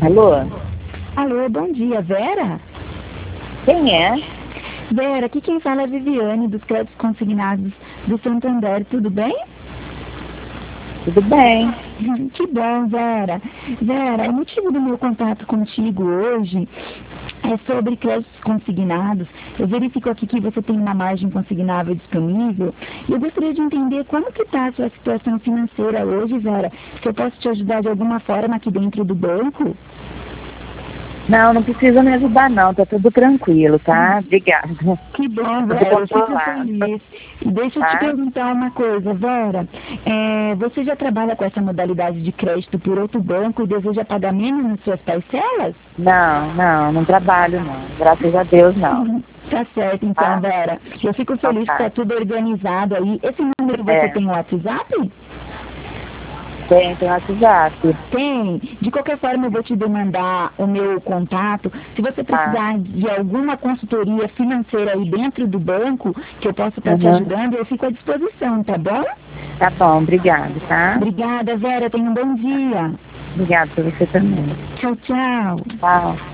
Alô? Alô, bom dia, Vera? Quem é? Vera, aqui quem fala é a Viviane, dos créditos consignados do Santander, tudo bem? Tudo bem. Que bom, Vera. Vera, o motivo do meu contato contigo hoje é sobre créditos consignados. Eu verifico aqui que você tem uma margem consignável disponível e eu gostaria de entender como que está a sua situação financeira hoje, Vera. Se eu posso te ajudar de alguma forma aqui dentro do banco? Não precisa me ajudar não, tá tudo tranquilo, tá? Obrigada. Que bom, Tudo Vera, eu fico controlado. feliz. E deixa eu te Tá? perguntar uma coisa, Vera. Você já trabalha com essa modalidade de crédito por outro banco e deseja pagar menos nas suas parcelas? Não trabalho não. Graças a Deus não. Tá certo, então, Tá? Vera. Eu fico feliz que Tá. tá tudo organizado aí. Esse número você tem o WhatsApp? Tem WhatsApp. Tem. De qualquer forma, eu vou te demandar o meu contato. Se você precisar de alguma consultoria financeira aí dentro do banco, que eu possa estar te ajudando, eu fico à disposição, tá bom? Tá bom, obrigado, tá? Obrigada, Vera. Tenha um bom dia. Obrigado pra você também. Tchau, tchau. Tchau.